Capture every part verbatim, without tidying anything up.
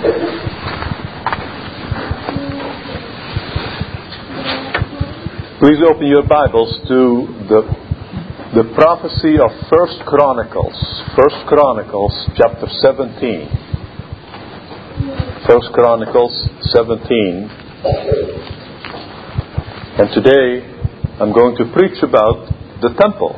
Please open your Bibles to the the prophecy of First Chronicles. First Chronicles chapter seventeen. First Chronicles seventeen. And today I'm going to preach about the temple.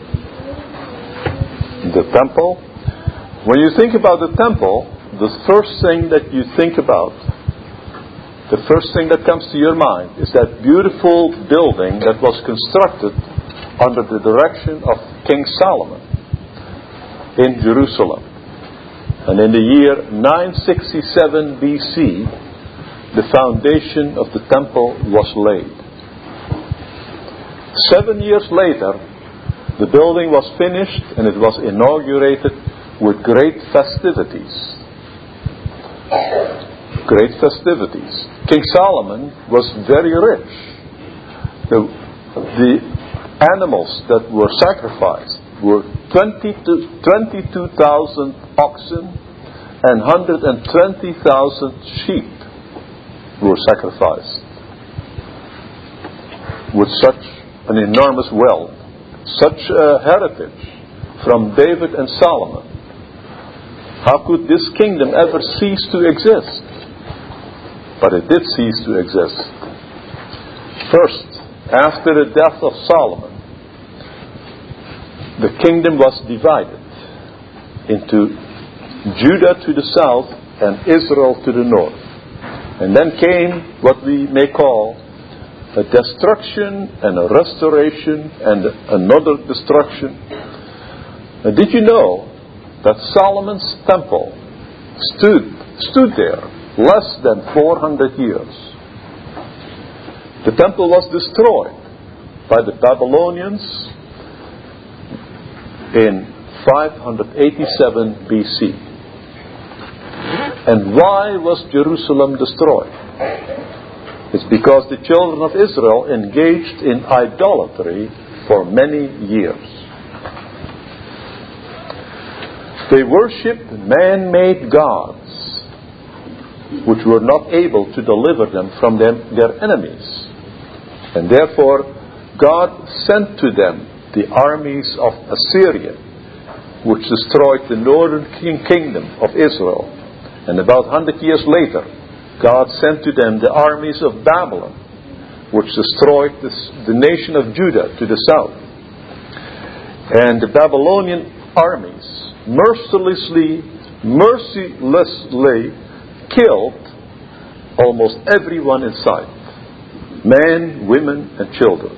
The temple. When you think about the temple, the first thing that you think about, the first thing that comes to your mind is that beautiful building that was constructed under the direction of King Solomon in Jerusalem. And in the year nine sixty-seven B C, the foundation of the temple was laid. Seven years later, the building was finished and it was inaugurated with great festivities. Great festivities. King Solomon was very rich. The, the animals that were sacrificed were twenty-two thousand oxen and one hundred twenty thousand sheep were sacrificed. With such an enormous wealth, such a heritage from David and Solomon, how could this kingdom ever cease to exist? But it did cease to exist. First, after the death of Solomon, the kingdom was divided into Judah to the south and Israel to the north. And then came what we may call a destruction and a restoration and another destruction. Now, did you know that Solomon's temple stood stood there less than four hundred years? The temple was destroyed by the Babylonians in five eighty-seven B C. And why was Jerusalem destroyed? It's because the children of Israel engaged in idolatry for many years. They worshipped man-made gods which were not able to deliver them from them, their enemies. And therefore, God sent to them the armies of Assyria, which destroyed the northern king kingdom of Israel. And about one hundred years later, God sent to them the armies of Babylon, which destroyed this, the nation of Judah to the south. And the Babylonian armies mercilessly, mercilessly killed almost everyone in sight. Men, women, and children.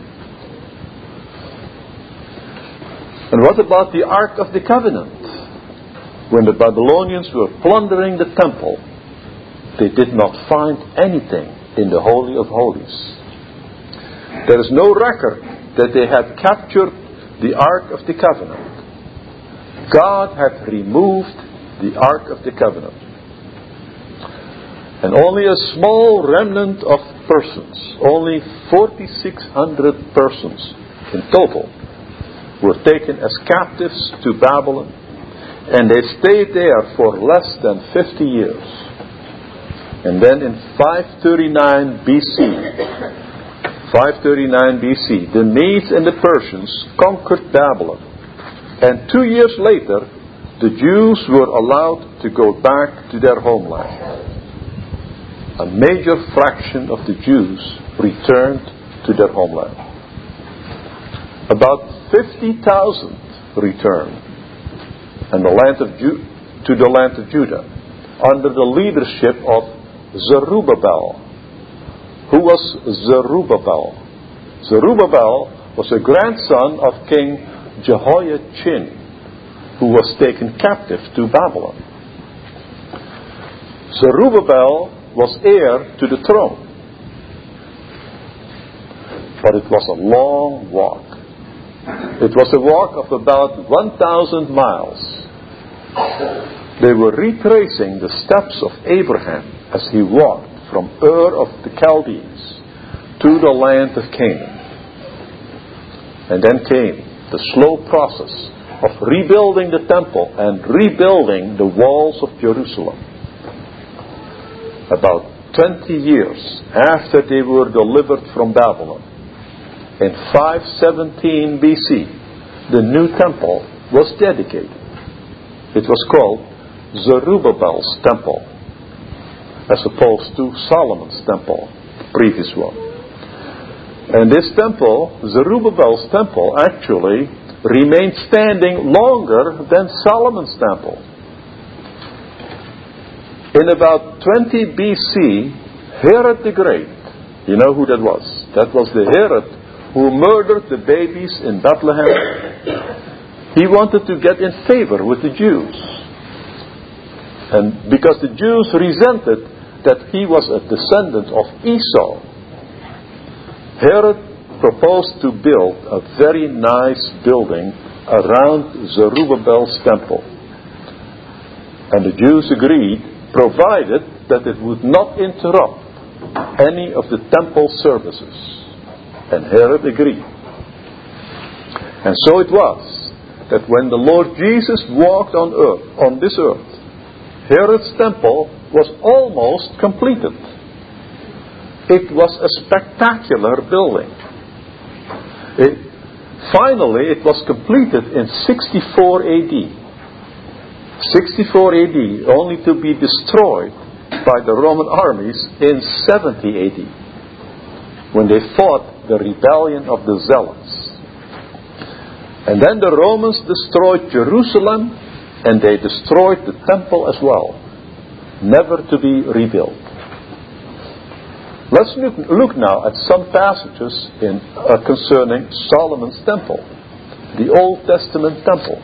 And what about the Ark of the Covenant? When the Babylonians were plundering the temple, they did not find anything in the Holy of Holies. There is no record that they had captured the Ark of the Covenant. God had removed the Ark of the Covenant. And only a small remnant of persons, only forty-six hundred persons in total, were taken as captives to Babylon, and they stayed there for less than fifty years. And then in five thirty-nine B C, five thirty-nine B C, the Medes and the Persians conquered Babylon. And two years later, the Jews were allowed to go back to their homeland. A major fraction of the Jews returned to their homeland. About fifty thousand returned and the land of Ju- to the land of Judah under the leadership of Zerubbabel. Who was Zerubbabel? Zerubbabel was a grandson of King Jehoiachin, who was taken captive to Babylon. Zerubbabel was heir to the throne. But it was a long walk. It was a walk of about one thousand miles. They were retracing the steps of Abraham as he walked from Ur of the Chaldees to the land of Canaan. And then came the slow process of rebuilding the temple and rebuilding the walls of Jerusalem. about twenty years after they were delivered from Babylon, in five seventeen B C, the new temple was dedicated. It was called Zerubbabel's temple, as opposed to Solomon's temple, the previous one. And this temple, Zerubbabel's temple, actually remained standing longer than Solomon's temple. In about twenty B C, Herod the Great, you know who that was? That was the Herod who murdered the babies in Bethlehem. He wanted to get in favor with the Jews. And because the Jews resented that he was a descendant of Esau, Herod proposed to build a very nice building around Zerubbabel's temple. And the Jews agreed, provided that it would not interrupt any of the temple services. And Herod agreed. And so it was that when the Lord Jesus walked on earth, on this earth, Herod's temple was almost completed. It was a spectacular building. It, finally, it was completed in sixty-four A D. sixty-four A D, only to be destroyed by the Roman armies in seventy A D, when they fought the rebellion of the Zealots. And then the Romans destroyed Jerusalem, and they destroyed the temple as well, never to be rebuilt. Let's look, look now at some passages in, uh, concerning Solomon's temple, the Old Testament temple.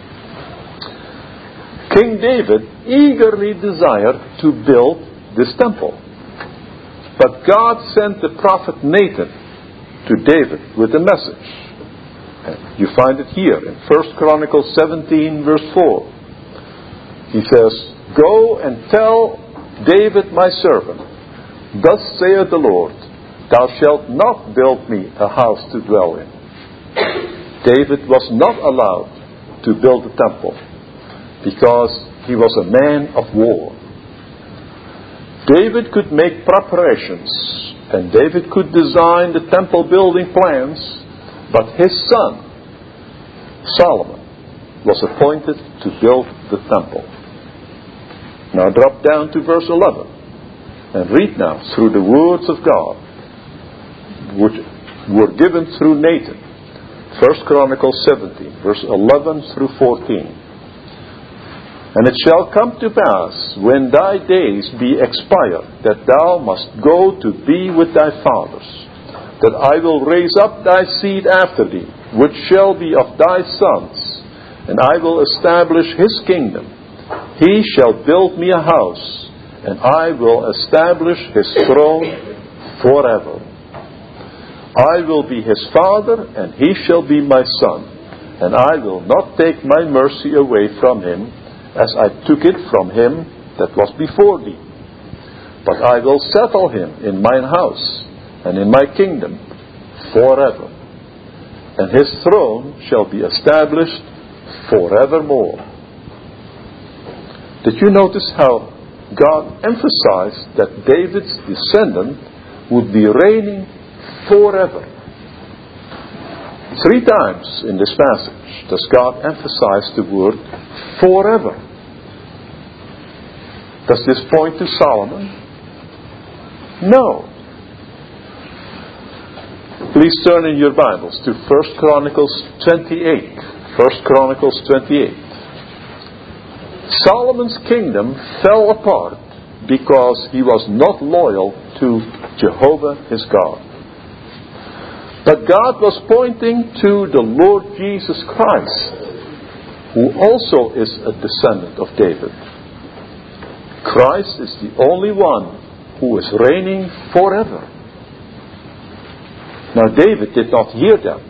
King David eagerly desired to build this temple. But God sent the prophet Nathan to David with a message. And you find it here in First Chronicles seventeen verse four. He says, "Go and tell David my servant, thus saith the Lord, thou shalt not build me a house to dwell in." David was not allowed to build a temple because he was a man of war. David could make preparations, and David could design the temple building plans, but his son, Solomon, was appointed to build the temple. Now drop down to verse eleven and read now through the words of God, which were given through Nathan. First Chronicles seventeen, verse eleven through fourteen. "And it shall come to pass, when thy days be expired, that thou must go to be with thy fathers, that I will raise up thy seed after thee, which shall be of thy sons, and I will establish his kingdom. He shall build me a house, and I will establish his throne forever. I will be his father, and he shall be my son, and I will not take my mercy away from him, as I took it from him that was before thee. But I will settle him in mine house, and in my kingdom forever. And his throne shall be established forevermore." Did you notice how God emphasized that David's descendant would be reigning forever? Three times in this passage does God emphasize the word forever. Does this point to Solomon? No. Please turn in your Bibles to First Chronicles twenty-eight. First Chronicles twenty-eight. Solomon's kingdom fell apart because he was not loyal to Jehovah his God. But God was pointing to the Lord Jesus Christ, who also is a descendant of David. Christ is the only one who is reigning forever. Now David did not hear that.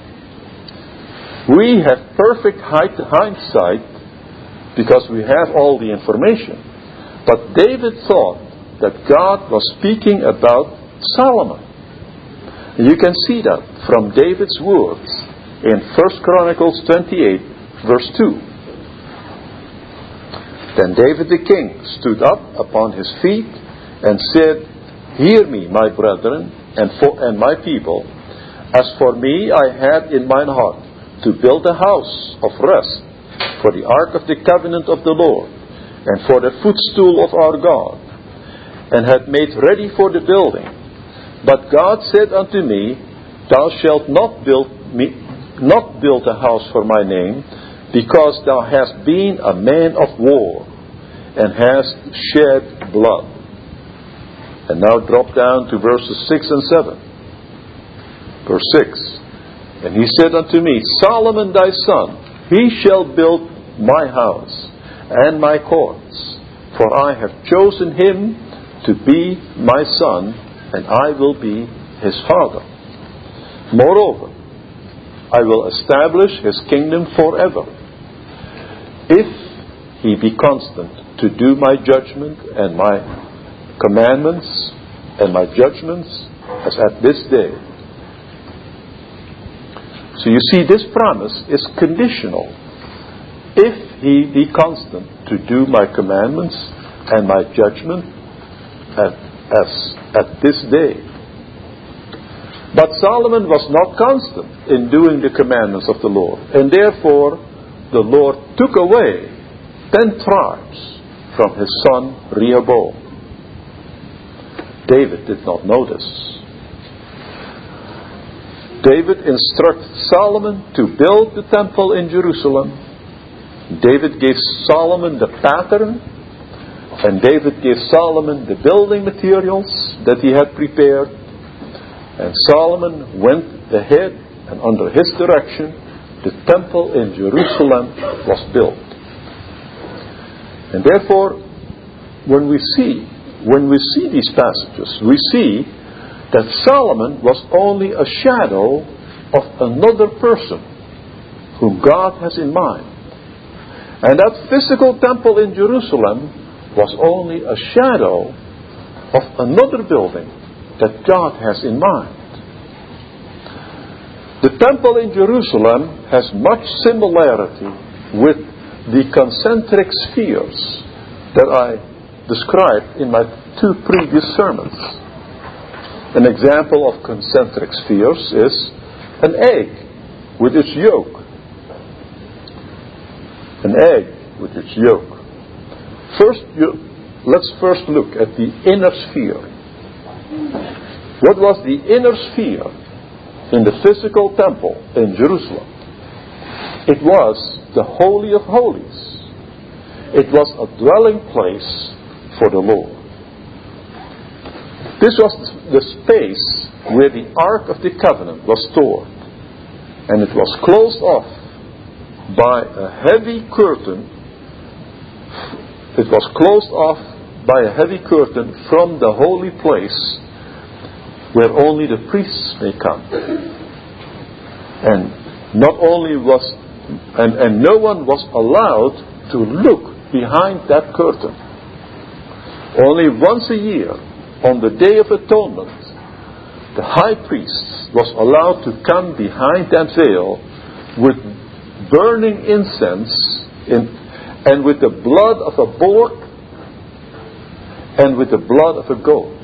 We have perfect hindsight because we have all the information. But David thought that God was speaking about Solomon. And you can see that from David's words in First Chronicles twenty-eight, verse two. "Then David the king stood up upon his feet and said, Hear me, my brethren, and, for, and my people. As for me, I had in mine heart to build a house of rest for the ark of the covenant of the Lord, and for the footstool of our God, and had made ready for the building. But God said unto me, Thou shalt not build me, not build a house for my name, because thou hast been a man of war, and hast shed blood. And now drop down to verses six and seven. Verse six. And he said unto me, Solomon thy son, he shall build my house and my courts, for I have chosen him to be my son, and I will be his father. Moreover, I will establish his kingdom forever, if he be constant to do my judgment and my commandments and my judgments as at this day. So you see, this promise is conditional. If he be constant to do my commandments and my judgment at, as at this day. But Solomon was not constant in doing the commandments of the Lord, and therefore the Lord took away ten tribes from his son Rehoboam. David did not know this. David instructed Solomon to build the temple in Jerusalem. David gave Solomon the pattern, and David gave Solomon the building materials that he had prepared. And Solomon went ahead, and under his direction, the temple in Jerusalem was built. And therefore, when we see When we see these passages, we see that Solomon was only a shadow of another person whom God has in mind. And that physical temple in Jerusalem was only a shadow of another building that God has in mind. The temple in Jerusalem has much similarity with the concentric spheres that I described in my two previous sermons. An example of concentric spheres is an egg with its yolk. An egg with its yolk. First, you, let's first look at the inner sphere. What was the inner sphere in the physical temple in Jerusalem? It was the Holy of Holies. It was a dwelling place for the Lord. This was the space where the Ark of the Covenant was stored, and it was closed off by a heavy curtain. It was closed off by a heavy curtain from the holy place where only the priests may come. And not only was and, and no one was allowed to look behind that curtain. Only once a year, on the Day of Atonement, the high priest was allowed to come behind that veil with burning incense in, and with the blood of a bullock and with the blood of a goat.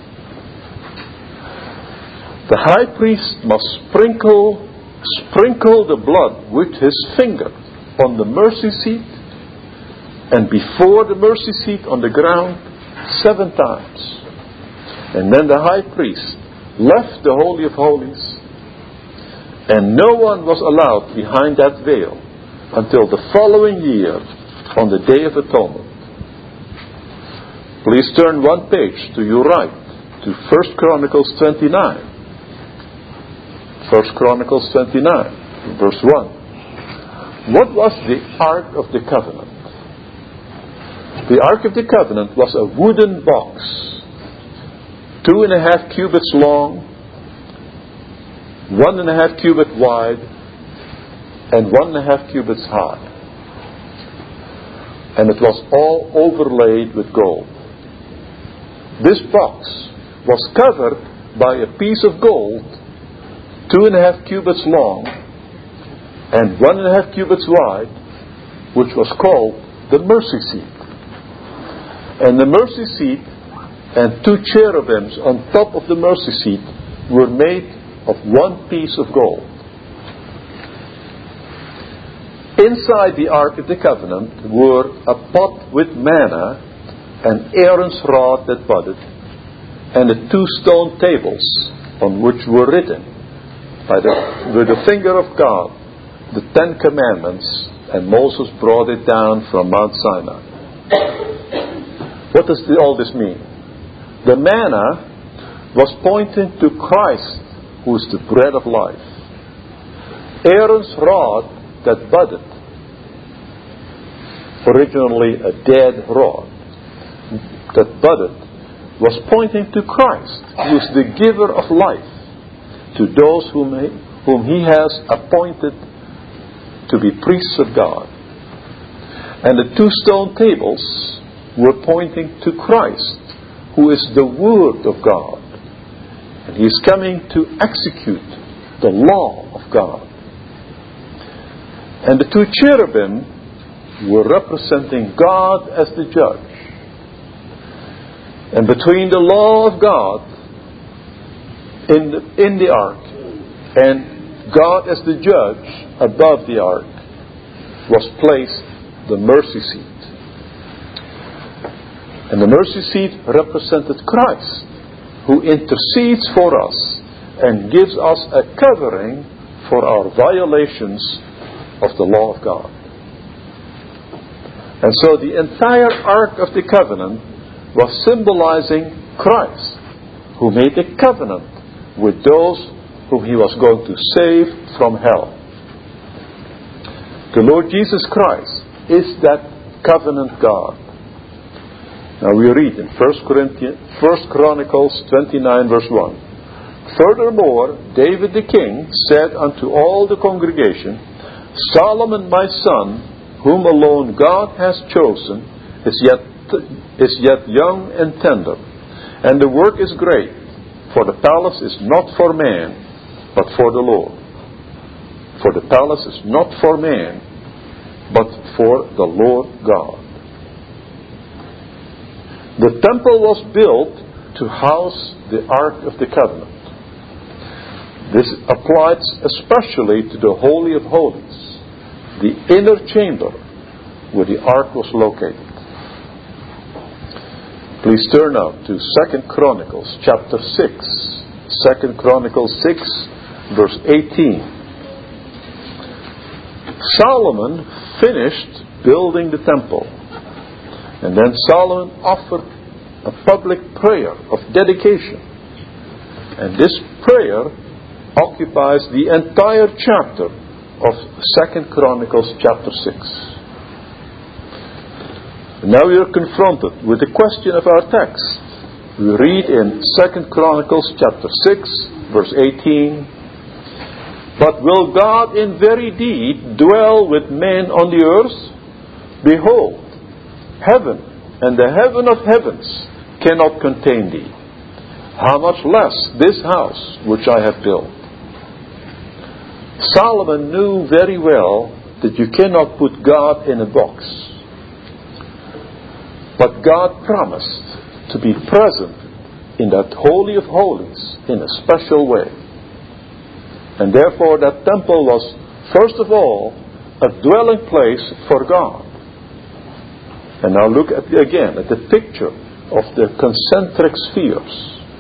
The high priest must sprinkle, sprinkle the blood with his finger on the mercy seat and before the mercy seat on the ground seven times. And then the high priest left the Holy of Holies, and no one was allowed behind that veil until the following year on the Day of Atonement. Please turn one page to your right to First Chronicles twenty-nine. First Chronicles twenty-nine, verse one. What was the Ark of the Covenant? The Ark of the Covenant was a wooden box, two and a half cubits long, one and a half cubit wide, and one and a half cubits high. And it was all overlaid with gold. This box was covered by a piece of gold, two and a half cubits long, and one and a half cubits wide, which was called the mercy seat. And the mercy seat and two cherubims on top of the mercy seat were made of one piece of gold. Inside the Ark of the Covenant were a pot with manna, and Aaron's rod that budded, and the two stone tables on which were written by the, with the finger of God the Ten Commandments, and Moses brought it down from Mount Sinai. What does the, all this mean? The manna was pointing to Christ, who is the bread of life. Aaron's rod that budded, originally a dead rod that budded, was pointing to Christ, who is the giver of life to those whom he, whom he has appointed to be priests of God. And the two stone tables were pointing to Christ, who is the Word of God. And he is coming to execute the law of God. And the two cherubim were representing God as the judge. And between the law of God in the, in the ark and God as the judge above the ark was placed the mercy seat. And the mercy seat represented Christ, who intercedes for us and gives us a covering for our violations of the law of God. And so the entire Ark of the Covenant was symbolizing Christ, who made a covenant with those whom he was going to save from hell. The Lord Jesus Christ is that covenant God. Now we read in First Corinthians, First Chronicles twenty-nine verse one. Furthermore, David the king said unto all the congregation, Solomon my son, whom alone God has chosen, is yet is yet young and tender, and the work is great, for the palace is not for man, but for the Lord. For the palace is not for man, but for the Lord God. The temple was built to house the Ark of the Covenant. This applied especially to the Holy of Holies, the inner chamber where the Ark was located. Please turn now to Second Chronicles chapter six. Second Chronicles six verse eighteen. Solomon finished building the temple. And then Solomon offered a public prayer of dedication. And this prayer occupies the entire chapter of Second Chronicles chapter six. And now we are confronted with the question of our text. We read in Second Chronicles chapter six, verse eighteen, But will God in very deed dwell with men on the earth? Behold, heaven and the heaven of heavens cannot contain thee. How much less this house which I have built? Solomon knew very well that you cannot put God in a box. But God promised to be present in that Holy of Holies in a special way. And therefore that temple was, first of all, a dwelling place for God. And now look at again at the picture of the concentric spheres.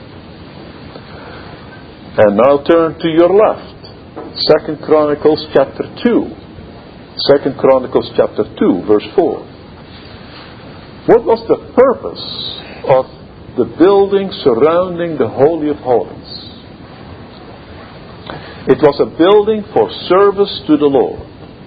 And now turn to your left. Second Chronicles chapter two. Second Chronicles chapter two, verse four. What was the purpose of the building surrounding the Holy of Holies? It was a building for service to the Lord.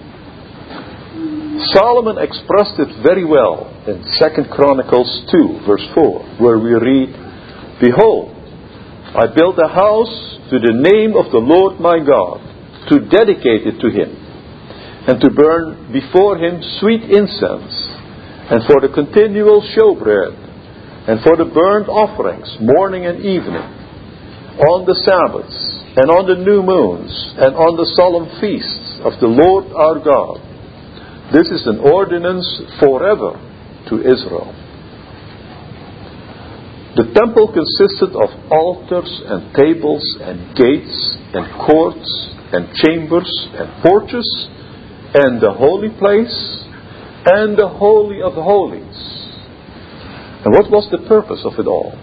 Solomon expressed it very well in Second Chronicles two, verse four, where we read, Behold, I built a house to the name of the Lord my God, to dedicate it to Him, and to burn before Him sweet incense, and for the continual showbread, and for the burnt offerings, morning and evening, on the Sabbaths, and on the new moons, and on the solemn feasts of the Lord our God. This is an ordinance forever to Israel. The temple consisted of altars and tables and gates and courts and chambers and porches and the holy place and the holy of holies. And what was the purpose of it all?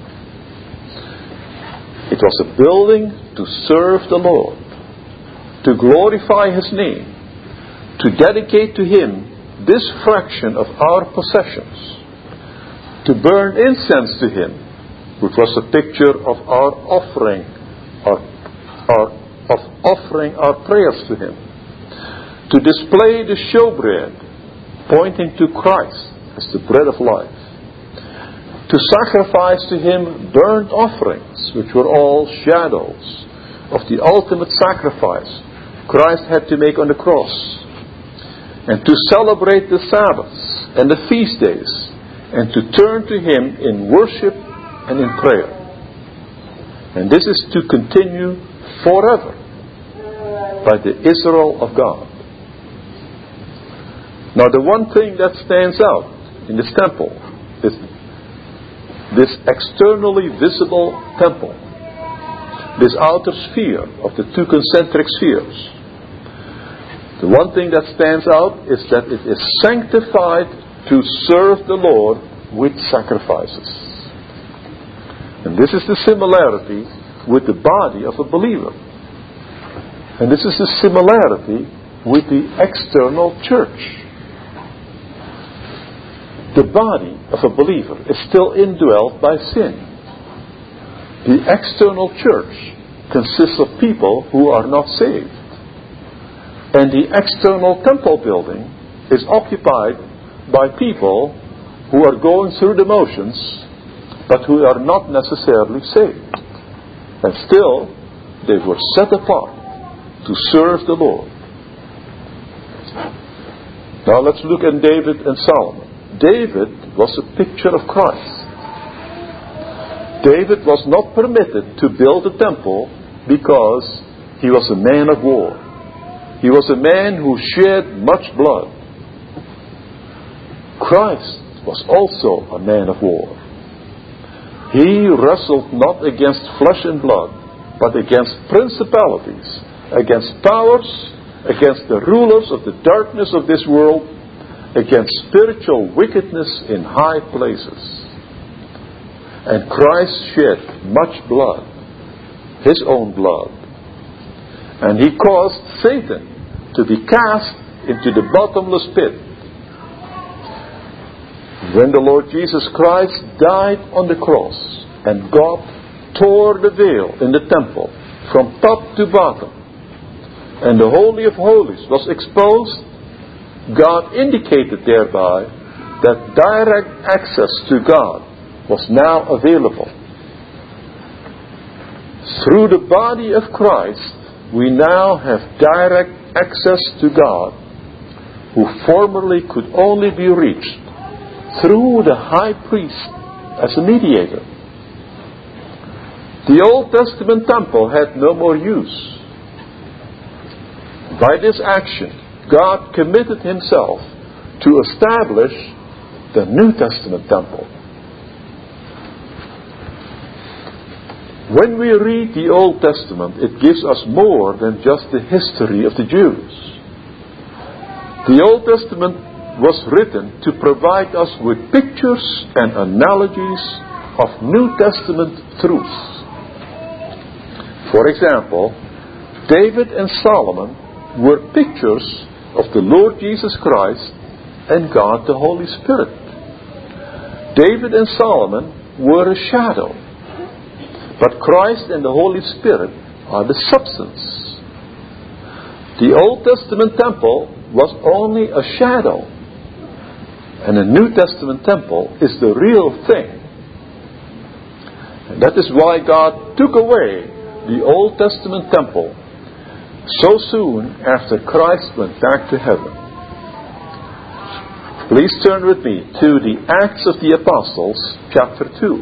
It was a building to serve the Lord, to glorify His name, to dedicate to Him this fraction of our possessions, to burn incense to Him, which was a picture of our offering, our, our, of offering our prayers to Him, to display the showbread, pointing to Christ as the bread of life, to sacrifice to Him burnt offerings, which were all shadows of the ultimate sacrifice Christ had to make on the cross, and to celebrate the Sabbaths and the feast days, and to turn to Him in worship and in prayer. And this is to continue forever by the Israel of God. Now, the one thing that stands out in this temple is this externally visible temple, this outer sphere of the two concentric spheres. The one thing that stands out is that it is sanctified to serve the Lord with sacrifices. And this is the similarity with the body of a believer. And this is the similarity with the external church. The body of a believer is still indwelt by sin. The external church consists of people who are not saved. And the external temple building is occupied by people who are going through the motions, but who are not necessarily saved. And still, they were set apart to serve the Lord. Now let's look at David and Solomon. David was a picture of Christ. David was not permitted to build a temple because he was a man of war. He was a man who shed much blood. Christ was also a man of war. He wrestled not against flesh and blood, but against principalities, against powers, against the rulers of the darkness of this world, against spiritual wickedness in high places. And Christ shed much blood, His own blood. And He caused Satan to be cast into the bottomless pit. When the Lord Jesus Christ died on the cross and God tore the veil in the temple from top to bottom, and the Holy of Holies was exposed, God indicated thereby that direct access to God was now available. Through the body of Christ, we now have direct access to God, who formerly could only be reached through the high priest as a mediator. The Old Testament temple had no more use. By this action, God committed Himself to establish the New Testament temple. When we read the Old Testament, it gives us more than just the history of the Jews. The Old Testament was written to provide us with pictures and analogies of New Testament truths. For example, David and Solomon were pictures of the Lord Jesus Christ and God the Holy Spirit. David and Solomon were a shadow, but Christ and the Holy Spirit are the substance. The Old Testament temple was only a shadow, and the New Testament temple is the real thing. And that is why God took away the Old Testament temple so soon after Christ went back to heaven. Please turn with me to the Acts of the Apostles, chapter two.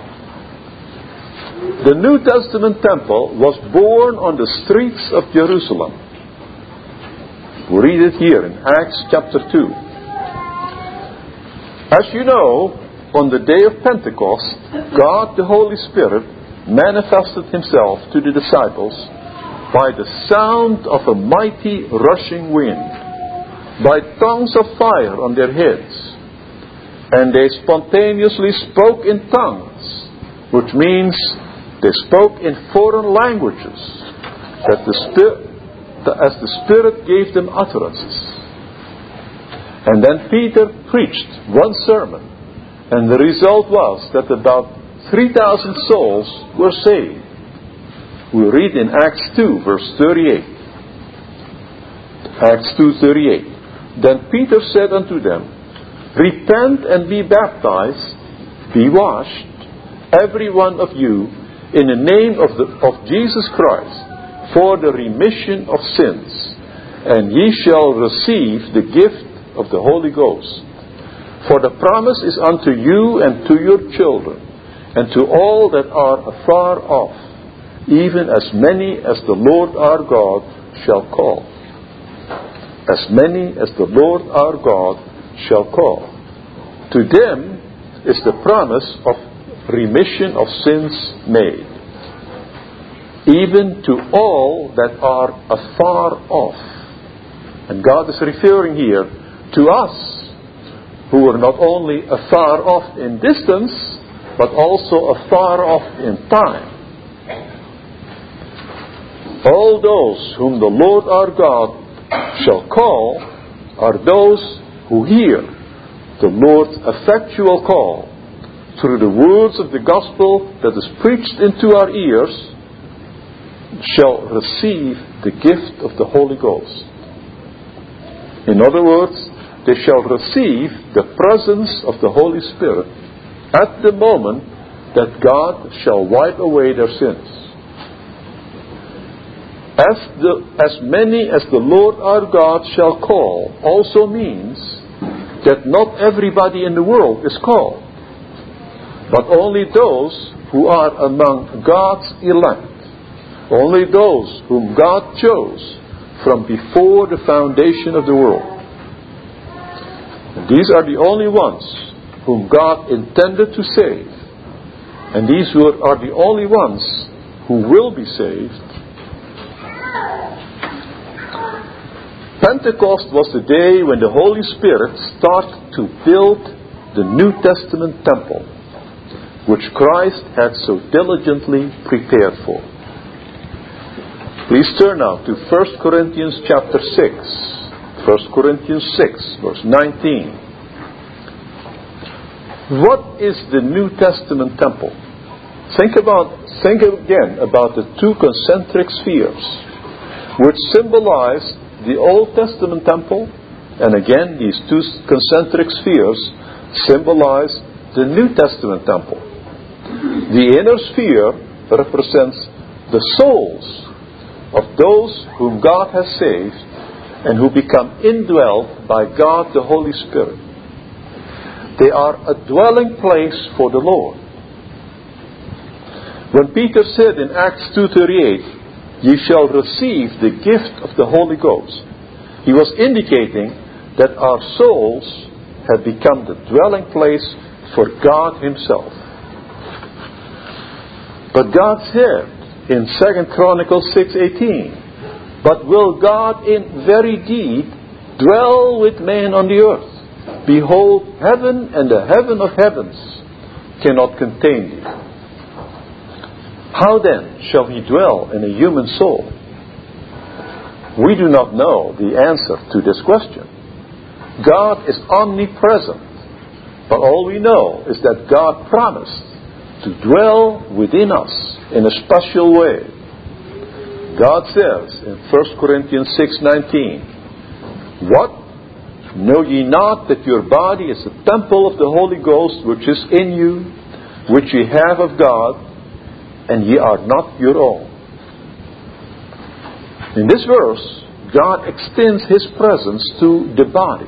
The New Testament temple was born on the streets of Jerusalem. We read it here in Acts chapter two. As you know, on the day of Pentecost, God the Holy Spirit manifested himself to the disciples by the sound of a mighty rushing wind, by tongues of fire on their heads. And they spontaneously spoke in tongues, which means they spoke in foreign languages, that the Spirit, as the Spirit gave them utterances. And then Peter preached one sermon, and the result was that about three thousand souls were saved. We read in Acts two, verse thirty-eight. Acts two, thirty-eight. Then Peter said unto them, Repent and be baptized, be washed, every one of you, in the name of, the, of Jesus Christ, for the remission of sins, and ye shall receive the gift of the Holy Ghost. For the promise is unto you and to your children, and to all that are afar off, even as many as the Lord our God shall call. As many as the Lord our God shall call. To them is the promise of remission of sins made, even to all that are afar off. And God is referring here to us, who are not only afar off in distance, but also afar off in time. All those whom the Lord our God shall call are those who hear the Lord's effectual call through the words of the gospel that is preached into our ears, shall receive the gift of the Holy Ghost. In other words, they shall receive the presence of the Holy Spirit at the moment that God shall wipe away their sins. As, the, as many as the Lord our God shall call also means that not everybody in the world is called, but only those who are among God's elect, only those whom God chose from before the foundation of the world. And these are the only ones whom God intended to save, and these are the only ones who will be saved. Pentecost was the day when the Holy Spirit started to build the New Testament temple, which Christ had so diligently prepared for. Please turn now to First Corinthians chapter six. First Corinthians six, verse nineteen. What is the New Testament temple? Think about, think again about the two concentric spheres, which symbolize the Old Testament temple, and again these two concentric spheres symbolize the New Testament temple. The inner sphere represents the souls of those whom God has saved and who become indwelt by God the Holy Spirit. They are a dwelling place for the Lord. When Peter said in Acts two thirty-eight, ye shall receive the gift of the Holy Ghost, he was indicating that our souls have become the dwelling place for God Himself. But God said in Second Chronicles six eighteen, but will God in very deed dwell with man on the earth? Behold, heaven and the heaven of heavens cannot contain thee. How then shall He dwell in a human soul? We do not know the answer to this question. God is omnipresent, but all we know is that God promised to dwell within us in a special way. God says in First Corinthians six nineteen, what? Know ye not that your body is the temple of the Holy Ghost which is in you, which ye have of God, and ye are not your own? In this verse, God extends His presence to the body.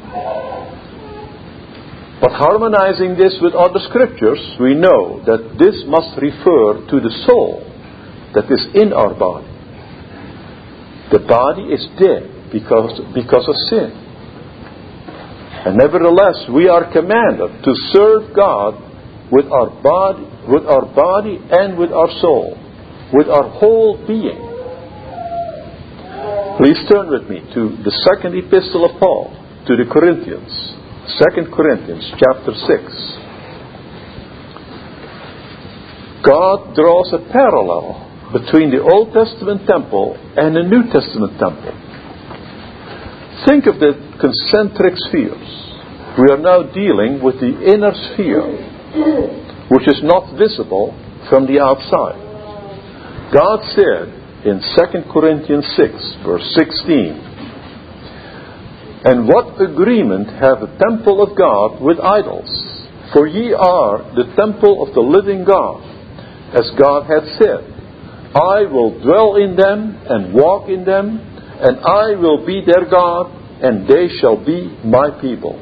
But harmonizing this with other scriptures, we know that this must refer to the soul that is in our body. The body is dead because, because of sin. And nevertheless, we are commanded to serve God with our body, with our body and with our soul, with our whole being. Please turn with me to the second epistle of Paul to the Corinthians, Second Corinthians chapter six. God draws a parallel between the Old Testament temple and the New Testament temple. Think of the concentric spheres. We are now dealing with the inner sphere, which is not visible from the outside. God said in Second Corinthians six, verse sixteen, "And what agreement hath the temple of God with idols? For ye are the temple of the living God, as God hath said, I will dwell in them and walk in them, and I will be their God, and they shall be my people."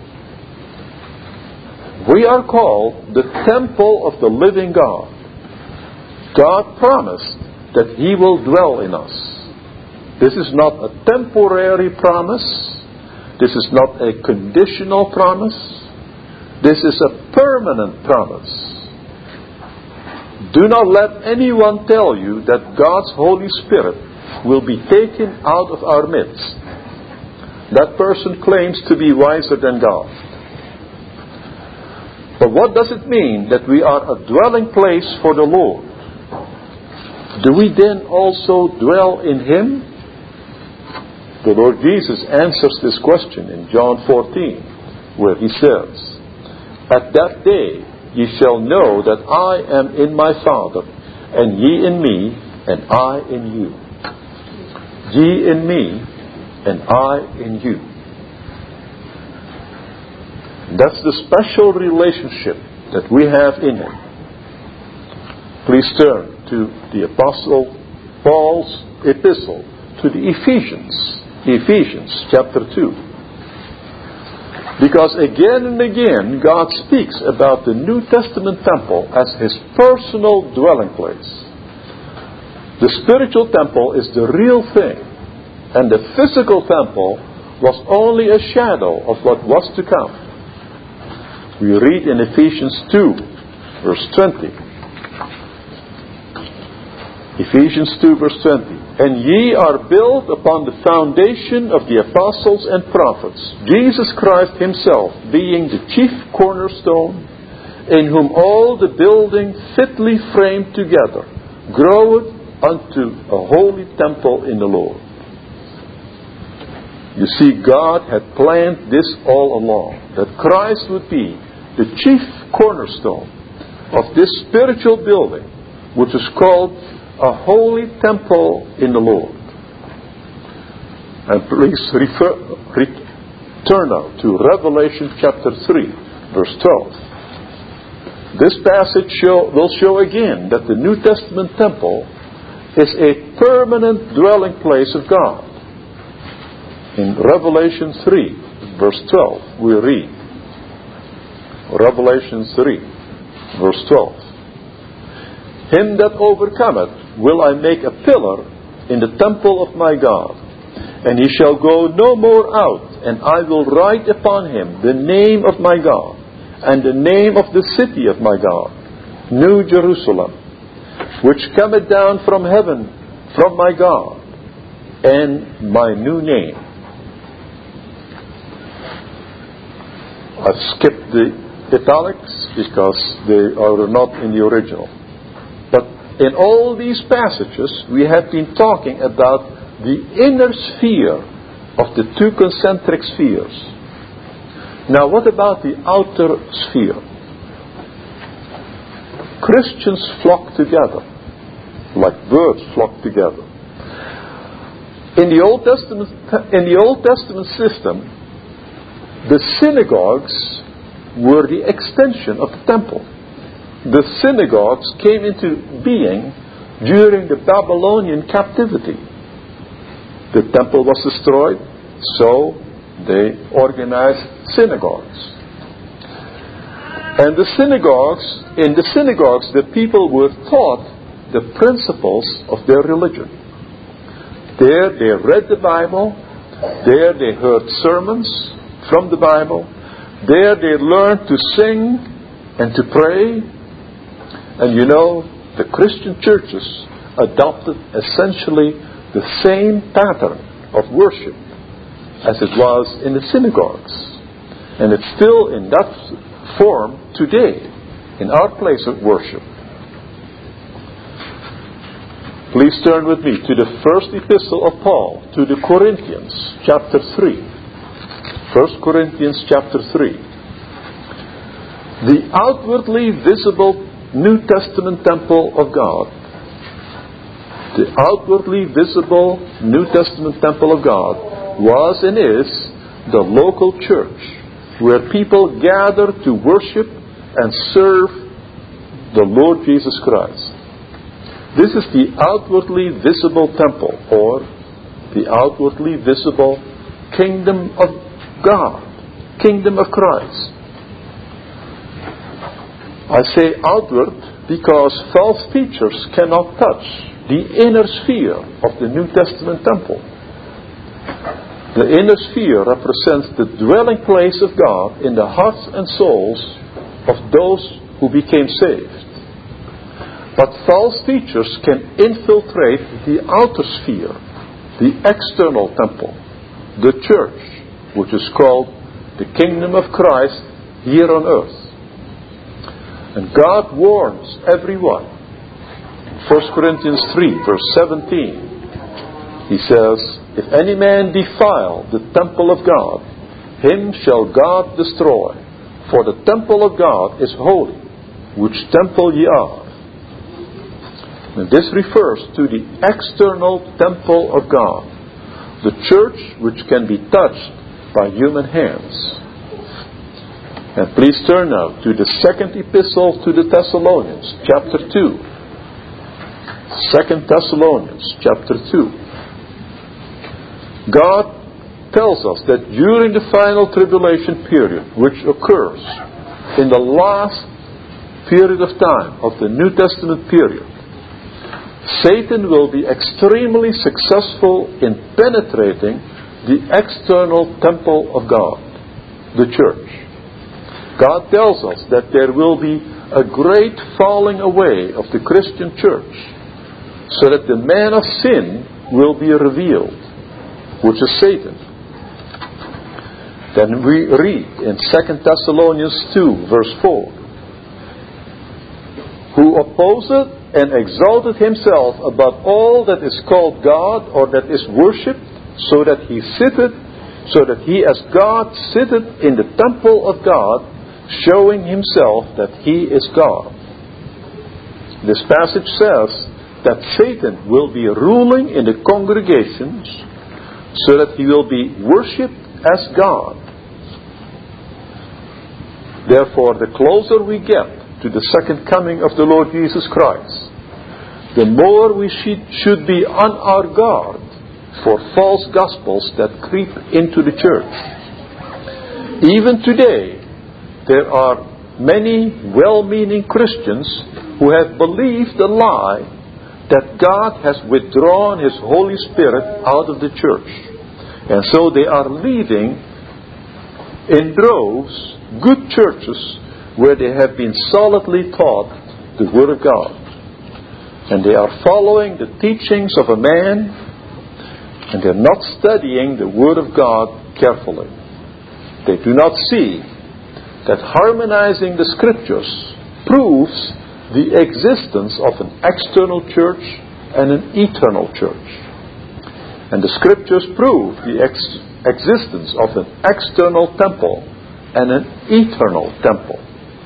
We are called the temple of the living God. God promised that He will dwell in us. This is not a temporary promise. This is not a conditional promise. This is a permanent promise. Do not let anyone tell you that God's Holy Spirit will be taken out of our midst. That person claims to be wiser than God. But what does it mean that we are a dwelling place for the Lord? Do we then also dwell in Him? The Lord Jesus answers this question in John fourteen, where He says, "At that day ye shall know that I am in my Father, and ye in me, and I in you. Ye in me, and I in you." That's the special relationship that we have in Him. Please turn to the Apostle Paul's epistle to the Ephesians, Ephesians chapter two. Because again and again, God speaks about the New Testament temple as His personal dwelling place. The spiritual temple is the real thing, and the physical temple was only a shadow of what was to come. We read in Ephesians two, verse twenty. Ephesians two, verse twenty. "And ye are built upon the foundation of the apostles and prophets, Jesus Christ Himself being the chief cornerstone, in whom all the building fitly framed together groweth unto a holy temple in the Lord." You see, God had planned this all along, that Christ would be the chief cornerstone of this spiritual building, which is called a holy temple in the Lord. And please refer, return now to Revelation chapter three, verse twelve. This passage show, will show again that the New Testament temple is a permanent dwelling place of God. In Revelation three, verse twelve, we read, Revelation three, verse twelve. "Him that overcometh will I make a pillar in the temple of my God, and he shall go no more out, and I will write upon him the name of my God, and the name of the city of my God, New Jerusalem, which cometh down from heaven from my God, and my new name." I've skipped the italics because they are not in the original. But in all these passages, we have been talking about the inner sphere of the two concentric spheres. Now, what about the outer sphere? Christians flock together, like birds flock together. In the Old Testament, in the Old Testament system, the synagogues were the extension of the temple. The synagogues came into being during the Babylonian captivity. The temple was destroyed, so they organized synagogues. And the synagogues, in the synagogues, the people were taught the principles of their religion. There they read the Bible, there they heard sermons from the Bible. There they learned to sing and to pray. And you know, the Christian churches adopted essentially the same pattern of worship as it was in the synagogues. And it's still in that form today in our place of worship. Please turn with me to the first epistle of Paul to the Corinthians, chapter three. First Corinthians chapter three. The outwardly visible New Testament temple of God, the outwardly visible New Testament temple of God was and is the local church where people gather to worship and serve the Lord Jesus Christ. This is the outwardly visible temple, or the outwardly visible kingdom of God, kingdom of Christ. I say outward because false teachers cannot touch the inner sphere of the New Testament temple. The inner sphere represents the dwelling place of God in the hearts and souls of those who became saved. But false teachers can infiltrate the outer sphere, the external temple, the church, which is called the kingdom of Christ here on earth. And God warns everyone. First Corinthians three, verse seventeen, He says, "If any man defile the temple of God, him shall God destroy. For the temple of God is holy, which temple ye are." And this refers to the external temple of God, the church which can be touched by human hands. And please turn now to the second epistle to the Thessalonians, chapter two. Second Thessalonians, chapter two. God tells us that during the final tribulation period, which occurs in the last period of time of the New Testament period, Satan will be extremely successful in penetrating the external temple of God, the church. God tells us that there will be a great falling away of the Christian church, so that the man of sin will be revealed, which is Satan. Then we read in Second Thessalonians two, verse four, "Who opposeth and exalted himself above all that is called God or that is worshipped, so that he sitteth, so that he as God sitteth in the temple of God, showing himself that he is God." This passage says that Satan will be ruling in the congregations, so that he will be worshipped as God. Therefore, the closer we get to the second coming of the Lord Jesus Christ, the more we should be on our guard for false gospels that creep into the church. Even today, there are many well-meaning Christians who have believed the lie that God has withdrawn His Holy Spirit out of the church. And so they are leaving in droves good churches where they have been solidly taught the Word of God. And they are following the teachings of a man, and they're not studying the Word of God carefully. They do not see that harmonizing the Scriptures proves the existence of an external church and an eternal church. And the Scriptures prove the ex- existence of an external temple and an eternal temple.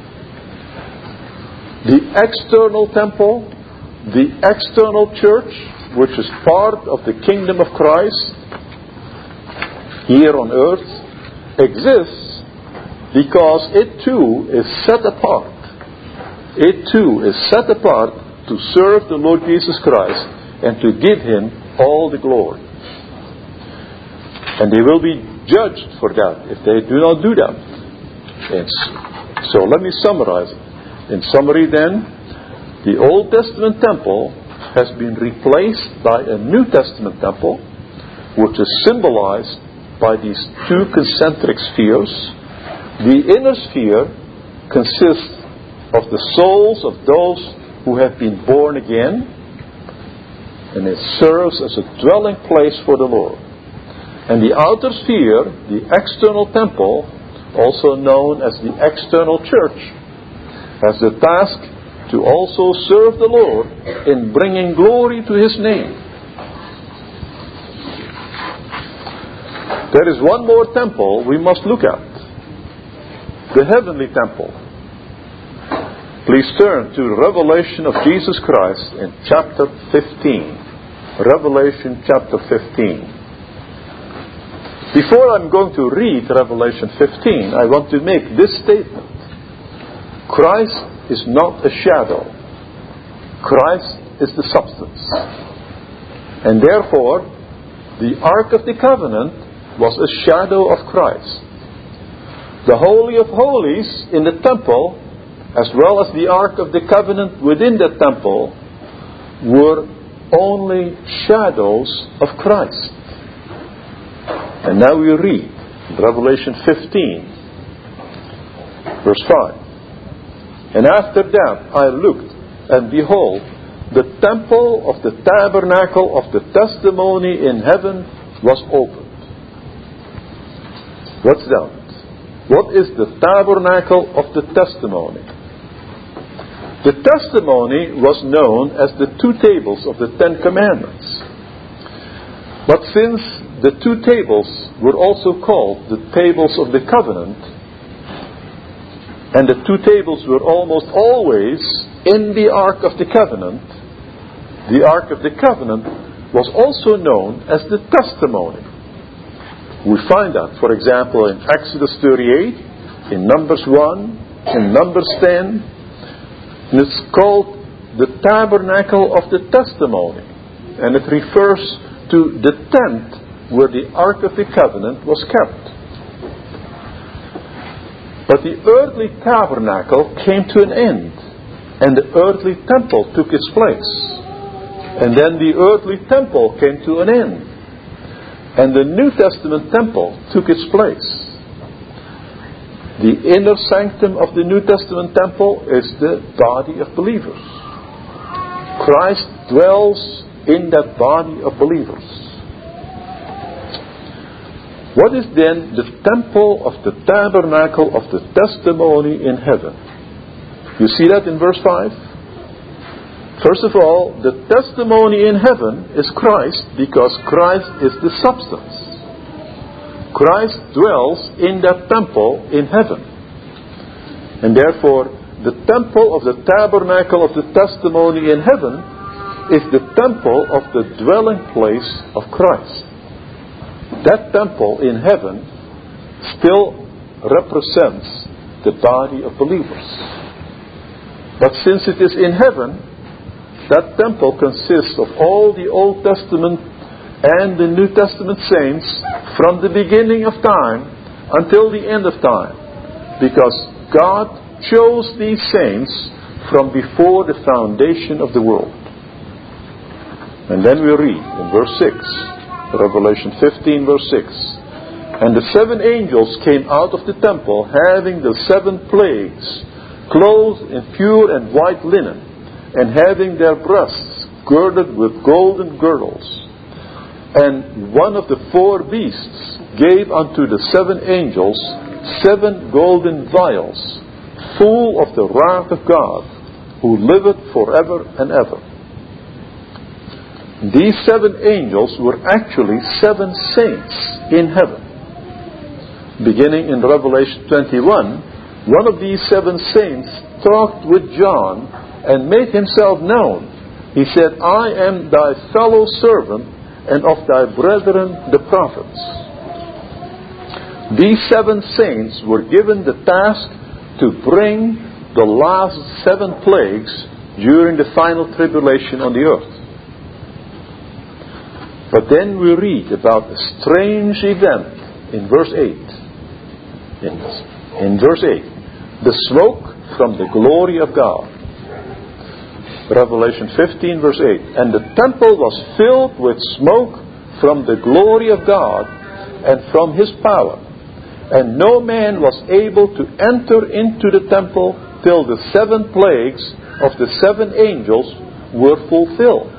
The external temple, the external church, which is part of the kingdom of Christ here on earth, exists because it too is set apart. It too is set apart to serve the Lord Jesus Christ and to give Him all the glory. And they will be judged for that if they do not do that. And so let me summarize it. In summary then, the Old Testament temple has been replaced by a New Testament temple, which is symbolized by these two concentric spheres. The inner sphere consists of the souls of those who have been born again, and it serves as a dwelling place for the Lord. And the outer sphere, the external temple, also known as the external church, has the task to also serve the Lord in bringing glory to His name. There is one more temple we must look at, the heavenly temple. Please turn to Revelation of Jesus Christ in chapter fifteen. Revelation chapter fifteen. Before I'm going to read Revelation fifteen, I want to make this statement. Christ is not a shadow. Christ is the substance. And therefore, the Ark of the Covenant was a shadow of Christ. The Holy of Holies in the temple, as well as the Ark of the Covenant within the temple, were only shadows of Christ. And now we read Revelation fifteen, verse five. And after that I looked, and behold, the temple of the tabernacle of the testimony in heaven was opened. What's that? What is the tabernacle of the testimony? The testimony was known as the two tables of the Ten Commandments. But since the two tables were also called the tables of the covenant, and the two tables were almost always in the Ark of the Covenant, the Ark of the Covenant was also known as the testimony. We find that, for example, in Exodus thirty-eight, in Numbers one, in Numbers ten. And it's called the tabernacle of the testimony. And it refers to the tent where the Ark of the Covenant was kept. But the earthly tabernacle came to an end, and the earthly temple took its place. And then the earthly temple came to an end, and the New Testament temple took its place. The inner sanctum of the New Testament temple is the body of believers. Christ dwells in that body of believers. What is then the temple of the tabernacle of the testimony in heaven? You see that in verse five? First of all, the testimony in heaven is Christ, because Christ is the substance. Christ dwells in that temple in heaven. And therefore, the temple of the tabernacle of the testimony in heaven is the temple of the dwelling place of Christ. That temple in heaven still represents the body of believers. But since it is in heaven, that temple consists of all the Old Testament and the New Testament saints from the beginning of time until the end of time, because God chose these saints from before the foundation of the world. And then we read in verse six, Revelation fifteen verse six, and the seven angels came out of the temple, having the seven plagues, clothed in pure and white linen, and having their breasts girded with golden girdles. And one of the four beasts gave unto the seven angels seven golden vials, full of the wrath of God, who liveth forever and ever. These seven angels were actually seven saints in heaven. Beginning in Revelation twenty-one, one of these seven saints talked with John and made himself known. He said, I am thy fellow servant and of thy brethren the prophets. These seven saints were given the task to bring the last seven plagues during the final tribulation on the earth. But then we read about a strange event in verse eight. In, in verse eight, the smoke from the glory of God. Revelation fifteen verse eight. And the temple was filled with smoke from the glory of God, and from his power. And no man was able to enter into the temple till the seven plagues of the seven angels were fulfilled.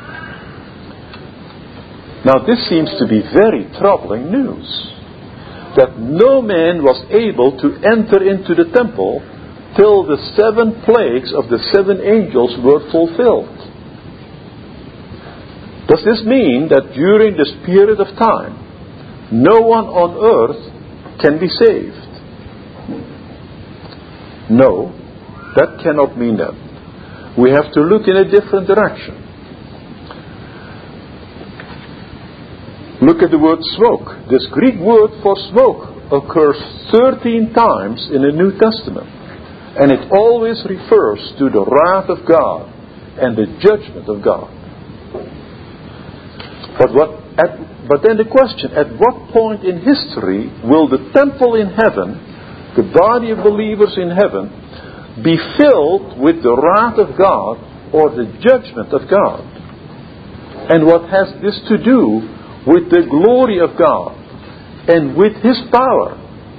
Now this seems to be very troubling news, that no man was able to enter into the temple till the seven plagues of the seven angels were fulfilled. Does this mean that during this period of time, no one on earth can be saved? No, that cannot mean that. We have to look in a different direction. Look at the word smoke. This Greek word for smoke occurs thirteen times in the New Testament. And it always refers to the wrath of God and the judgment of God. But what, at, but then the question, at what point in history will the temple in heaven, the body of believers in heaven, be filled with the wrath of God or the judgment of God? And what has this to do with the glory of God and with His power?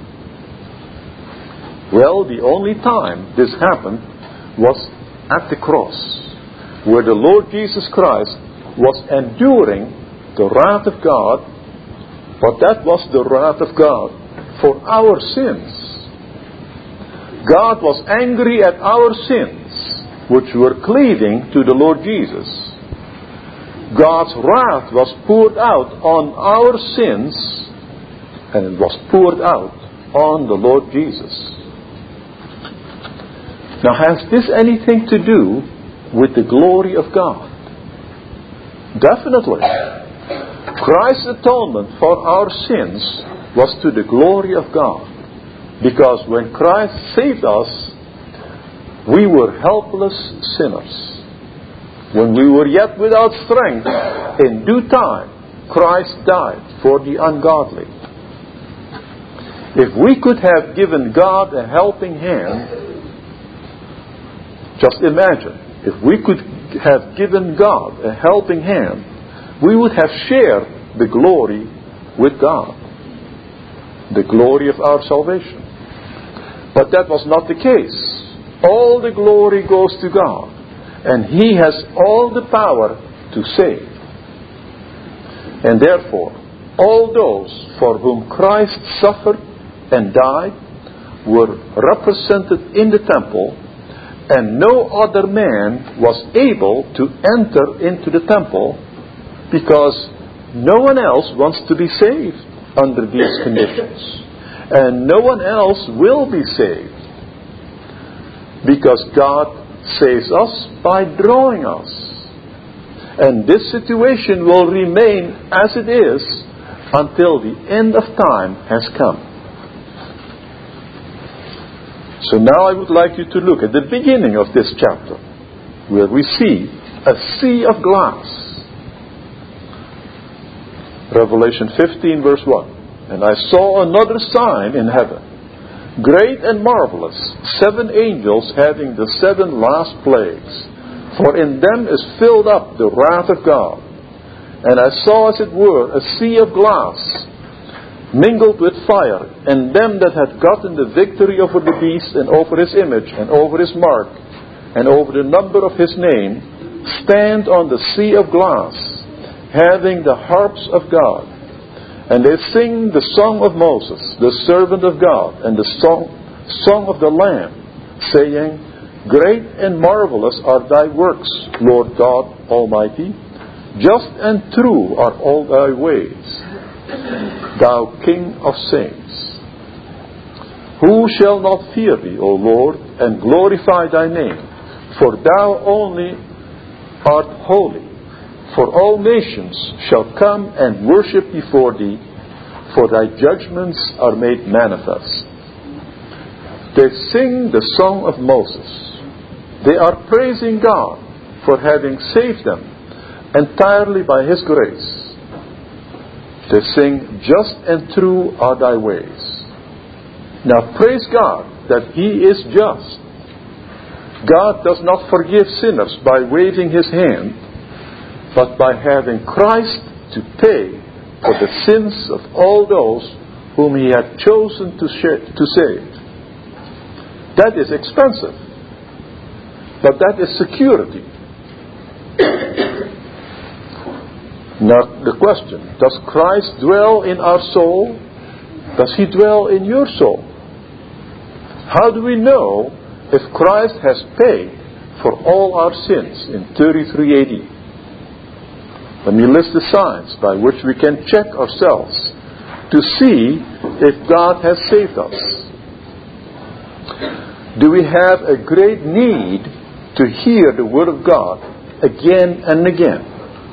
Well, the only time this happened was at the cross, where the Lord Jesus Christ was enduring the wrath of God, but that was the wrath of God for our sins. God was angry at our sins, which were cleaving to the Lord Jesus. God's wrath was poured out on our sins, and it was poured out on the Lord Jesus. Now, has this anything to do with the glory of God? Definitely. Christ's atonement for our sins was to the glory of God. Because when Christ saved us, we were helpless sinners. When we were yet without strength, in due time, Christ died for the ungodly. If we could have given God a helping hand, just imagine, if we could have given God a helping hand, we would have shared the glory with God, the glory of our salvation. But that was not the case. All the glory goes to God, and He has all the power to save. And therefore, all those for whom Christ suffered and died were represented in the temple, and no other man was able to enter into the temple because no one else wants to be saved under these conditions. And no one else will be saved because God saves us by drawing us. And this situation will remain as it is until the end of time has come. So now I would like you to look at the beginning of this chapter, where we see a sea of glass. Revelation fifteen verse one. And I saw another sign in heaven, great and marvelous, seven angels having the seven last plagues. For in them is filled up the wrath of God. And I saw, as it were, a sea of glass, mingled with fire, and them that had gotten the victory over the beast, and over his image, and over his mark, and over the number of his name, stand on the sea of glass, having the harps of God. And they sing the song of Moses, the servant of God, and the song, song of the Lamb, saying, Great and marvelous are thy works, Lord God Almighty. Just and true are all thy ways, thou King of saints. Who shall not fear thee, O Lord, and glorify thy name? For thou only art holy. For all nations shall come and worship before thee, for thy judgments are made manifest. They sing the song of Moses. They are praising God for having saved them entirely by His grace. They sing, Just and true are thy ways. Now praise God that He is just. God does not forgive sinners by waving His hand, but by having Christ to pay for the sins of all those whom He had chosen to, sh- to save. That is expensive, but that is security. Now the question, does Christ dwell in our soul? Does He dwell in your soul? How do we know if Christ has paid for all our sins in thirty-three A D? Let me list the signs by which we can check ourselves to see if God has saved us. Do we have a great need to hear the Word of God again and again?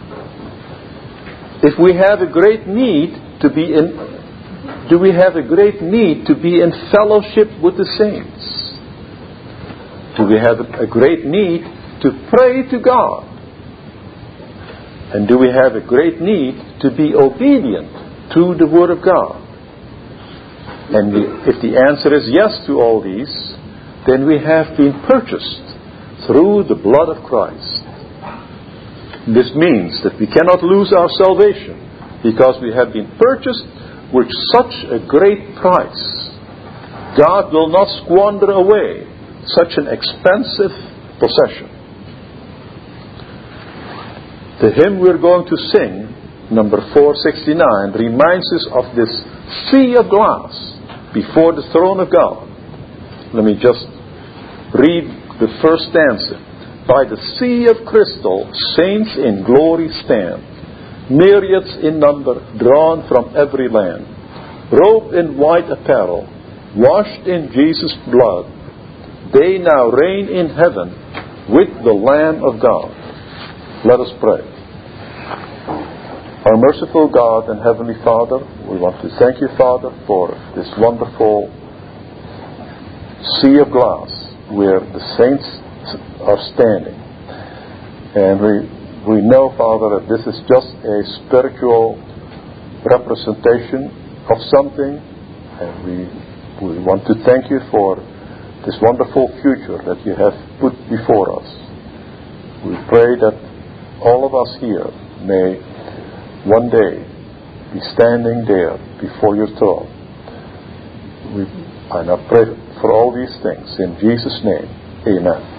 If we have a great need to be in Do we have a great need to be in fellowship with the saints? Do we have a great need to pray to God? And do we have a great need to be obedient to the Word of God? And we, if the answer is yes to all these, then we have been purchased through the blood of Christ. This means that we cannot lose our salvation because we have been purchased with such a great price. God will not squander away such an expensive possession. The hymn we're going to sing, number four sixty-nine, reminds us of this sea of glass before the throne of God. Let me just read the first stanza. By the sea of crystal, saints in glory stand, myriads in number, drawn from every land, robed in white apparel, washed in Jesus' blood, they now reign in heaven with the Lamb of God. Let us pray. Our merciful God and Heavenly Father, we want to thank you, Father, for this wonderful sea of glass where the saints are standing. And we We know, Father, that this is just a spiritual representation of something, and we we want to thank you for this wonderful future that you have put before us. We pray that all of us here may one day be standing there before your throne. We, and I pray for all these things in Jesus' name. Amen.